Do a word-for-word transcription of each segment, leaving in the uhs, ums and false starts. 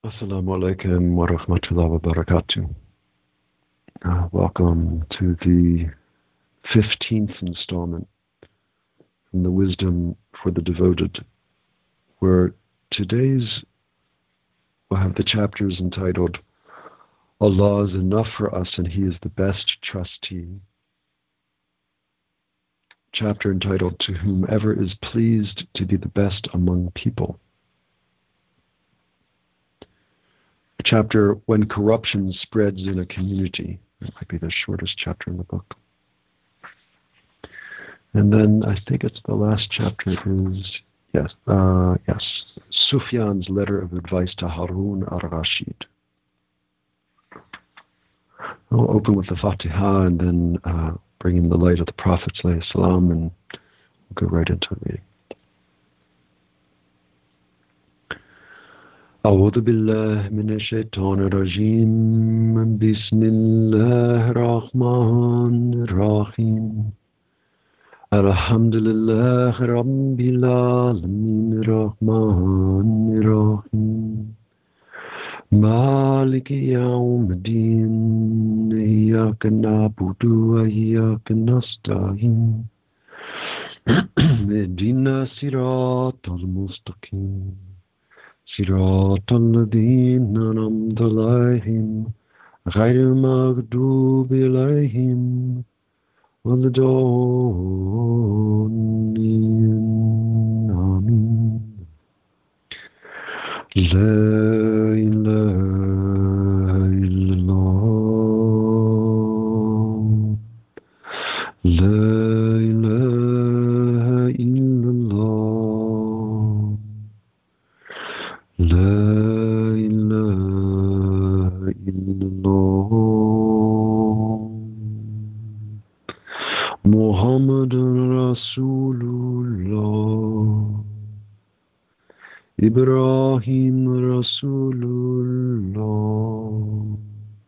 Assalamu alaikum wa rahmatullahi wa barakatuh. Uh, welcome to the fifteenth installment from the Wisdom for the Devoted, where today's we'll have the chapters entitled Allah is Enough for Us and He is the Best Trustee. Chapter entitled To Whomever is Pleased to be the Best Among People. Chapter When Corruption Spreads in a Community. That might be the shortest chapter in the book. And then I think it's the last chapter is, yes, uh, yes, Sufyan's letter of advice to Harun al-Rashid. I'll open with the Fatiha and then uh, bring in the light of the Prophet ﷺ, and we'll go right into reading. أعوذ بالله من الشيطان الرجيم بسم الله الرحمن الرحيم الحمد لله رب العالمين الرحمن الرحيم مالك يوم الدين إياك نعبد وإياك نستعين اهدنا الصراط المستقيم صراط الذين أنعمت عليهم غير المغضوب عليهم ولا الضالين آمين. لا إله إلا الله لا إله إلا الله لا إله إلا الله محمد رسول الله إبراهيم رسول الله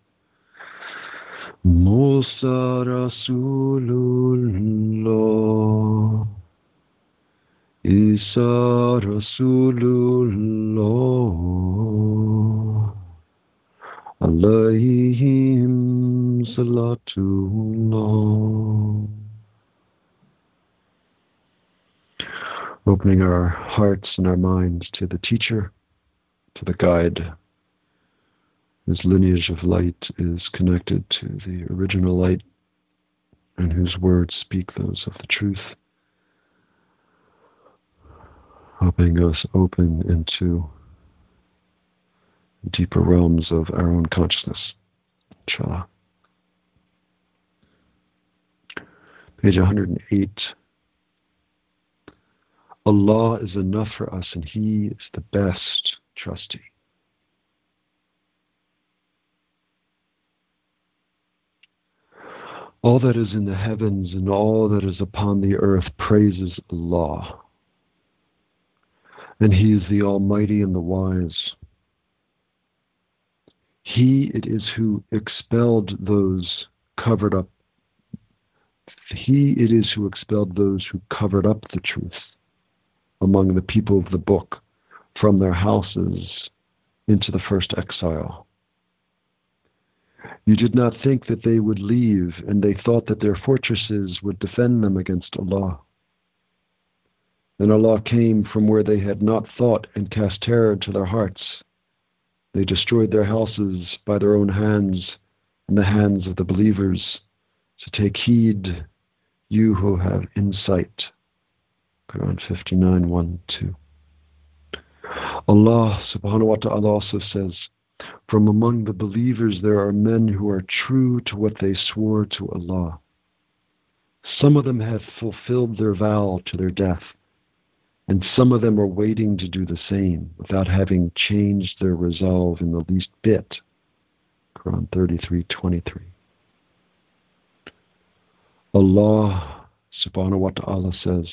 موسى رسول الله Isa Rasulullah Alayhim Salatullah. Opening our hearts and our minds to the teacher, to the guide, whose lineage of light is connected to the original light and whose words speak those of the truth, helping us open into deeper realms of our own consciousness. Inshallah. Page one hundred eight. Allah is enough for us and He is the best trustee. All that is in the heavens and all that is upon the earth praises Allah. And He is the Almighty and the Wise. He it is who expelled those covered up. He it is who expelled those who covered up the truth among the people of the book from their houses into the first exile. You did not think that they would leave, and they thought that their fortresses would defend them against Allah. Then Allah came from where they had not thought and cast terror to their hearts. They destroyed their houses by their own hands and the hands of the believers. So take heed, you who have insight. Quran fifty-nine, one, two. Allah subhanahu wa ta'ala also says, from among the believers there are men who are true to what they swore to Allah. Some of them have fulfilled their vow to their death, and some of them are waiting to do the same without having changed their resolve in the least bit. Quran thirty-three, twenty-three. Allah subhanahu wa ta'ala says,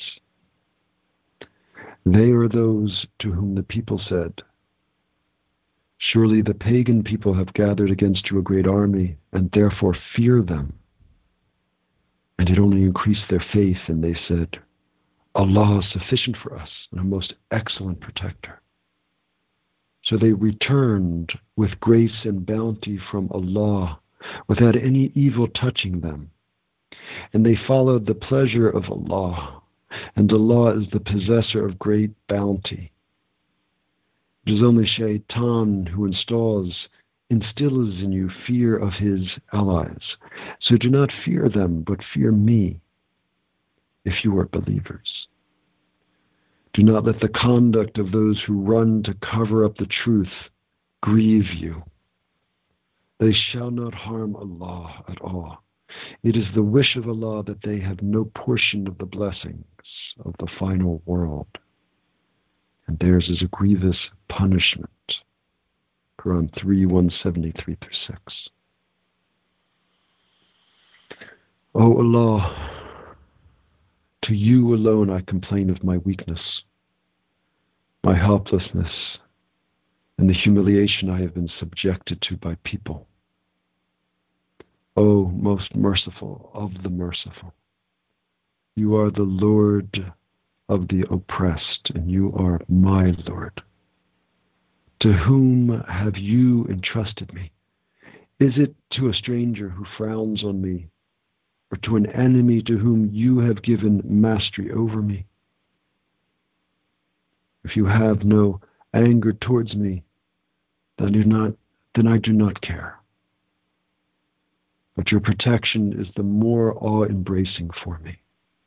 they are those to whom the people said, surely the pagan people have gathered against you a great army, and therefore fear them. And it only increased their faith, and they said, Allah is sufficient for us and a most excellent protector. So they returned with grace and bounty from Allah, without any evil touching them. And they followed the pleasure of Allah, and Allah is the possessor of great bounty. It is only Shaitan who installs, instills in you fear of his allies. So do not fear them, but fear me, if you are believers. Do not let the conduct of those who run to cover up the truth grieve you. They shall not harm Allah at all. It is the wish of Allah that they have no portion of the blessings of the final world, and theirs is a grievous punishment. Quran three, one seventy-three through six. O Allah, to you alone I complain of my weakness, my helplessness, and the humiliation I have been subjected to by people. O most merciful of the merciful, you are the Lord of the oppressed, and you are my Lord. To whom have you entrusted me? Is it to a stranger who frowns on me, or to an enemy to whom you have given mastery over me? If you have no anger towards me, then do not, then I do not care. But your protection is the more awe-embracing for me.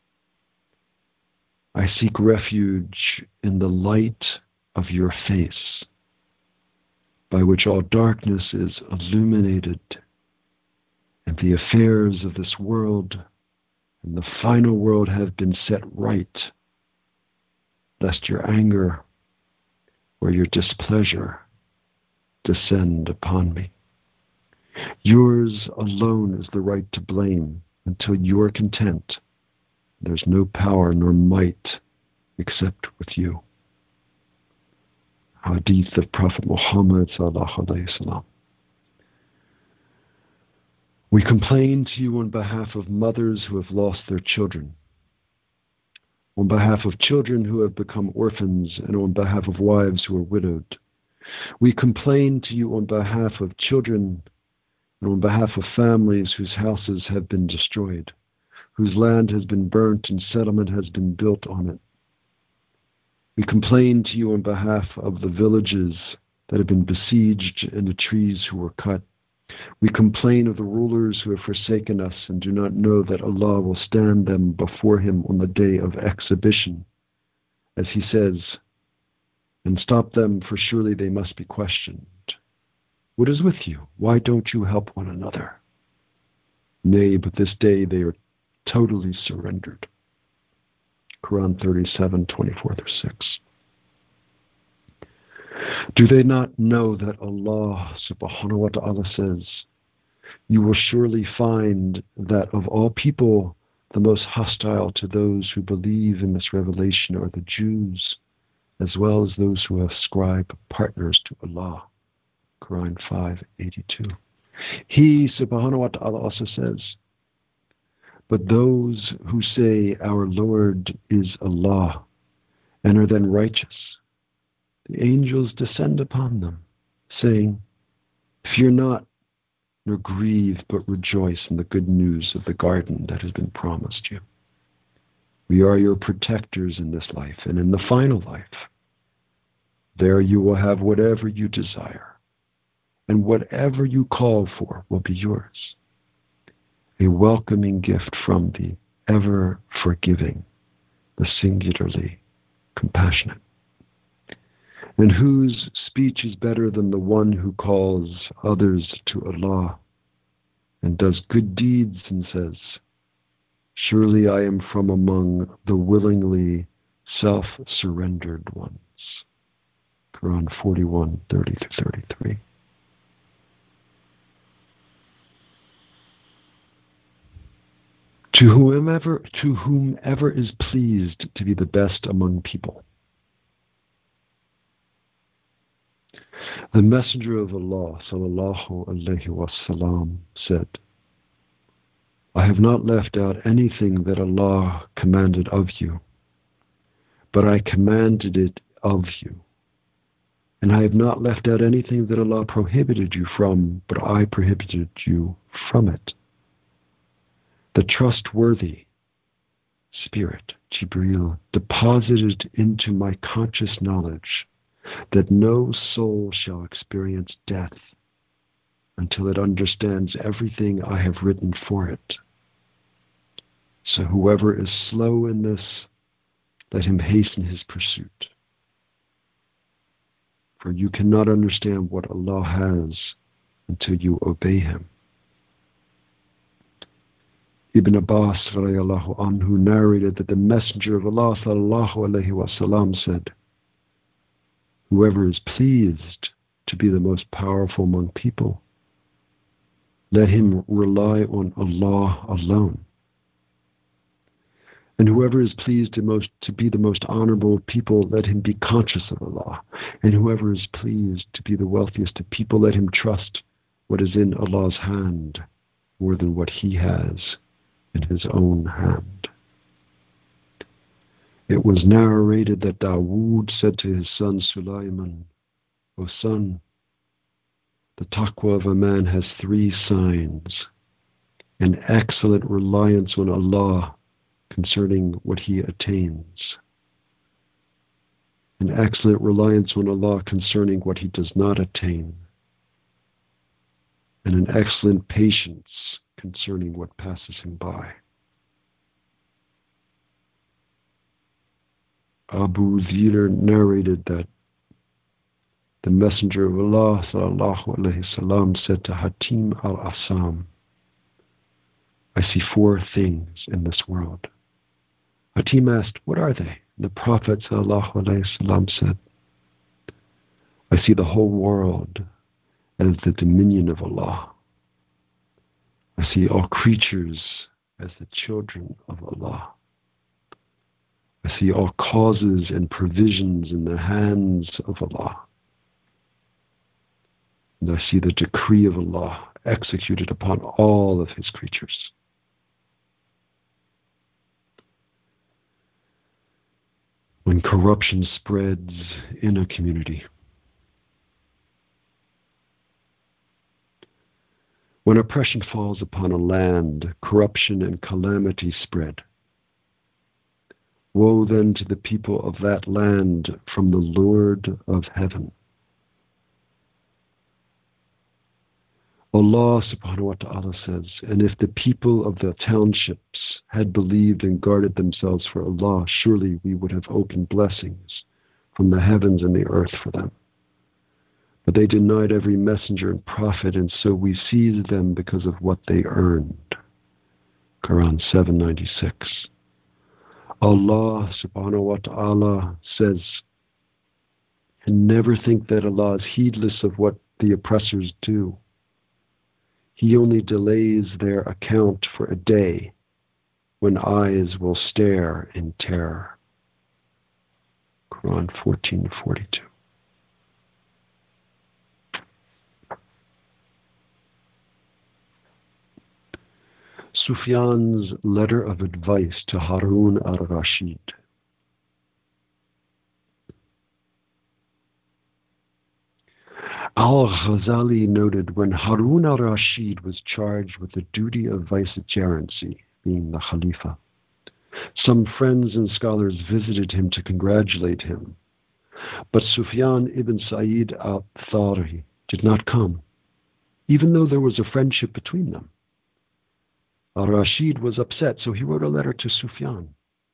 I seek refuge in the light of your face, by which all darkness is illuminated, and the affairs of this world and the final world have been set right, lest your anger or your displeasure descend upon me. Yours alone is the right to blame. Until you are content, there's no power nor might except with you. Hadith of Prophet Muhammad sallallahu alaihi wasallam. We complain to you on behalf of mothers who have lost their children, on behalf of children who have become orphans, and on behalf of wives who are widowed. We complain to you on behalf of children and on behalf of families whose houses have been destroyed, whose land has been burnt and settlement has been built on it. We complain to you on behalf of the villages that have been besieged and the trees who were cut. We complain of the rulers who have forsaken us and do not know that Allah will stand them before Him on the day of exhibition, as He says, and stop them, for surely they must be questioned. What is with you? Why don't you help one another? Nay, but this day they are totally surrendered. Quran thirty-seven, twenty-four through six. Do they not know that Allah subhanahu wa ta'ala says, you will surely find that of all people the most hostile to those who believe in this revelation are the Jews, as well as those who ascribe partners to Allah. Quran five, eighty-two. He subhanahu wa ta'ala also says, but those who say our Lord is Allah and are then righteous, the angels descend upon them, saying, fear not, nor grieve, but rejoice in the good news of the garden that has been promised you. We are your protectors in this life and in the final life. There you will have whatever you desire, and whatever you call for will be yours. A welcoming gift from the ever-forgiving, the singularly compassionate, and whose speech is better than the one who calls others to Allah and does good deeds and says, surely I am from among the willingly self-surrendered ones. Quran forty-one, thirty to thirty-three. To whomever, to whomever is pleased to be the best among people. The Messenger of Allah sallallahu alaihi wasallam said, I have not left out anything that Allah commanded of you, but I commanded it of you, And I have not left out anything that Allah prohibited you from, but I prohibited you from it. The trustworthy Spirit, Jibreel, deposited into my conscious knowledge that no soul shall experience death until it understands everything I have written for it. So whoever is slow in this, let him hasten his pursuit. For you cannot understand what Allah has until you obey Him. Ibn Abbas radiallahu anhu narrated that the Messenger of Allah sallallahu alayhi wa sallam said, whoever is pleased to be the most powerful among people, let him rely on Allah alone. And whoever is pleased to, most, to be the most honorable of people, let him be conscious of Allah. And whoever is pleased to be the wealthiest of people, let him trust what is in Allah's hand more than what he has in his own hand. It was narrated that Dawood said to his son Sulaiman, O son, the taqwa of a man has three signs: an excellent reliance on Allah concerning what he attains, an excellent reliance on Allah concerning what he does not attain, and an excellent patience concerning what passes him by. Abu Dhamr narrated that the Messenger of Allah sallallahu alaihi wasallam said to Hatim al-Assam, I see four things in this world. Hatim asked, what are they? The Prophet sallallahu alaihi wasallam said, I see the whole world as the dominion of Allah. I see all creatures as the children of Allah. I see all causes and provisions in the hands of Allah. And I see the decree of Allah executed upon all of His creatures. When corruption spreads in a community, when oppression falls upon a land, corruption and calamity spread. Woe then to the people of that land from the Lord of heaven. Allah subhanahu wa ta'ala says, and if the people of the townships had believed and guarded themselves for Allah, surely we would have opened blessings from the heavens and the earth for them. But they denied every messenger and prophet, and so we seized them because of what they earned. Quran seven ninety-six. Allah subhanahu wa ta'ala says, and never think that Allah is heedless of what the oppressors do. He only delays their account for a day when eyes will stare in terror. Quran fourteen forty-two. Sufyan's letter of advice to Harun al-Rashid. Al-Ghazali noted when Harun al-Rashid was charged with the duty of vicegerency, being the Khalifa, some friends and scholars visited him to congratulate him. But Sufyan ibn Sa'id al-Thawri did not come, even though there was a friendship between them. Al-Rashid was upset, so he wrote a letter to Sufyan.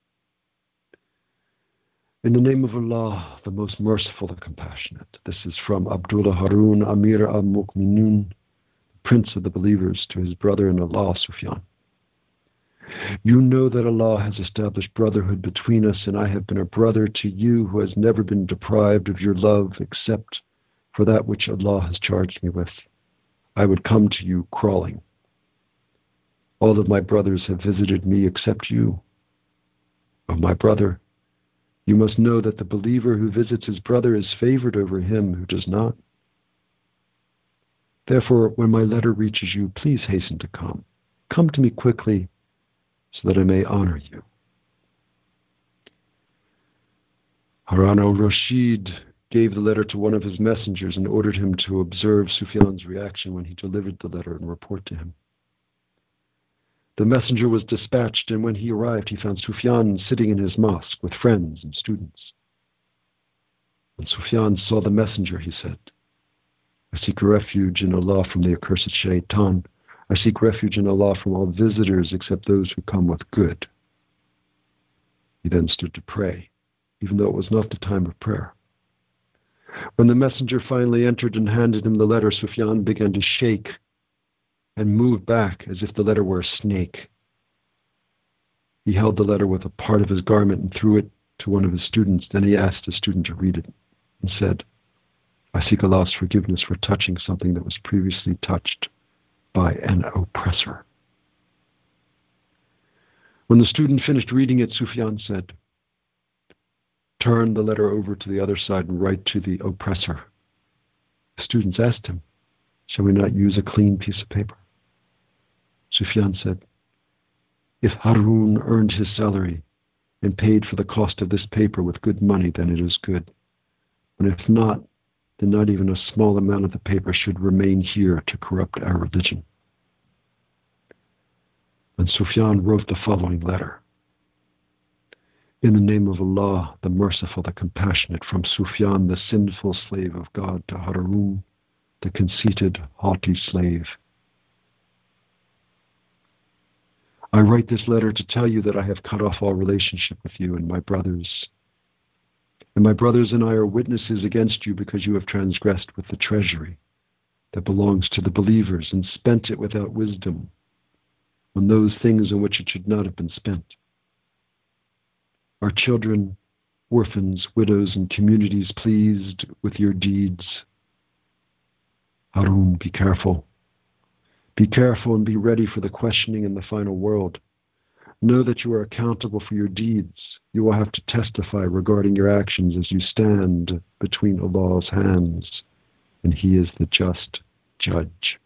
In the name of Allah, the most merciful and compassionate. This is from Abdullah Harun Amir al-Mu'minun, Prince of the Believers, to his brother in Allah, Sufyan. You know that Allah has established brotherhood between us, and I have been a brother to you who has never been deprived of your love except for that which Allah has charged me with. I would come to you crawling. All of my brothers have visited me except you. O my brother, you must know that the believer who visits his brother is favored over him who does not. Therefore, when my letter reaches you, please hasten to come. Come to me quickly so that I may honor you. Harun al-Rashid gave the letter to one of his messengers and ordered him to observe Sufyan's reaction when he delivered the letter and report to him. The messenger was dispatched, and when he arrived, he found Sufyan sitting in his mosque with friends and students. When Sufyan saw the messenger, he said, "I seek refuge in Allah from the accursed shaitan. I seek refuge in Allah from all visitors except those who come with good." He then stood to pray, even though it was not the time of prayer. When the messenger finally entered and handed him the letter, Sufyan began to shake and move back as if the letter were a snake. He held the letter with a part of his garment and threw it to one of his students. Then he asked his student to read it and said, "I seek Allah's forgiveness for touching something that was previously touched by an oppressor." When the student finished reading it, Sufyan said, "Turn the letter over to the other side and write to the oppressor." The students asked him, "Shall we not use a clean piece of paper?" Sufyan said, "If Harun earned his salary and paid for the cost of this paper with good money, then it is good. But if not, then not even a small amount of the paper should remain here to corrupt our religion." And Sufyan wrote the following letter. "In the name of Allah, the Merciful, the Compassionate, from Sufyan, the sinful slave of God, to Harun, the conceited, haughty slave. I write this letter to tell you that I have cut off all relationship with you and my brothers. And my brothers and I are witnesses against you because you have transgressed with the treasury that belongs to the believers and spent it without wisdom on those things on which it should not have been spent. Are children, orphans, widows, and communities pleased with your deeds? Harun, be careful. Be careful and be ready for the questioning in the final world. Know that you are accountable for your deeds. You will have to testify regarding your actions as you stand between Allah's hands, and He is the just judge.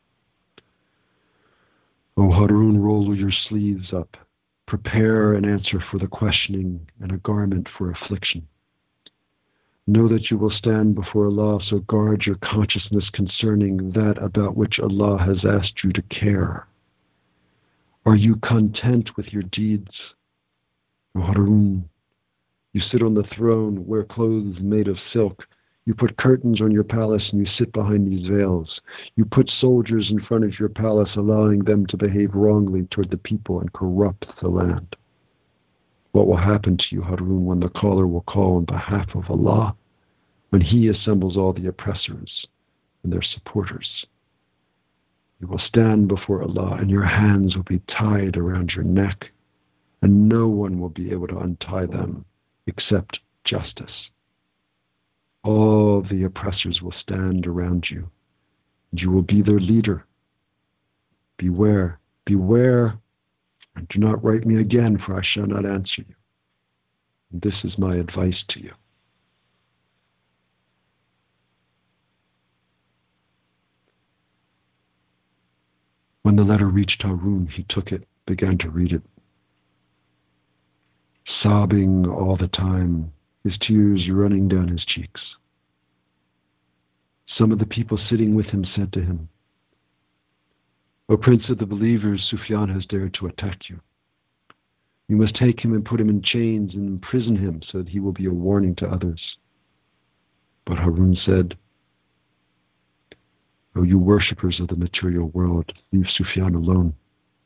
O Harun, roll your sleeves up. Prepare an answer for the questioning and a garment for affliction. Know that you will stand before Allah, so guard your consciousness concerning that about which Allah has asked you to care. Are you content with your deeds? O Harun, you sit on the throne, wear clothes made of silk. You put curtains on your palace and you sit behind these veils. You put soldiers in front of your palace, allowing them to behave wrongly toward the people and corrupt the land. What will happen to you, Harun, when the caller will call on behalf of Allah, when He assembles all the oppressors and their supporters? You will stand before Allah and your hands will be tied around your neck, and no one will be able to untie them except justice. All the oppressors will stand around you, and you will be their leader. Beware, beware, and do not write me again, for I shall not answer you. And this is my advice to you. When the letter reached Harun, he took it, began to read it. Sobbing all the time, his tears running down his cheeks. Some of the people sitting with him said to him, "O Prince of the believers, Sufyan has dared to attack you. You must take him and put him in chains and imprison him so that he will be a warning to others." But Harun said, "O you worshippers of the material world, leave Sufyan alone.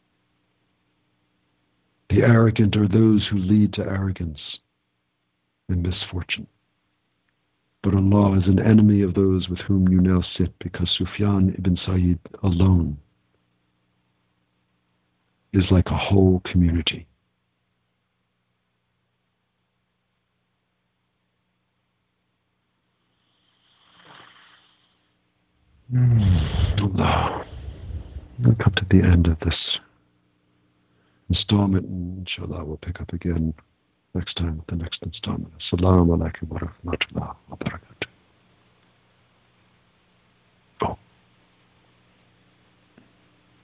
The arrogant are those who lead to arrogance and misfortune. But Allah is an enemy of those with whom you now sit, because Sufyan ibn Sa'id alone is like a whole community." Mm, Allah. We'll come to the end of this installment, and inshallah we'll pick up again next time with the next installment. Assalamu alaikum wa rahmatullahi wa barakatuh.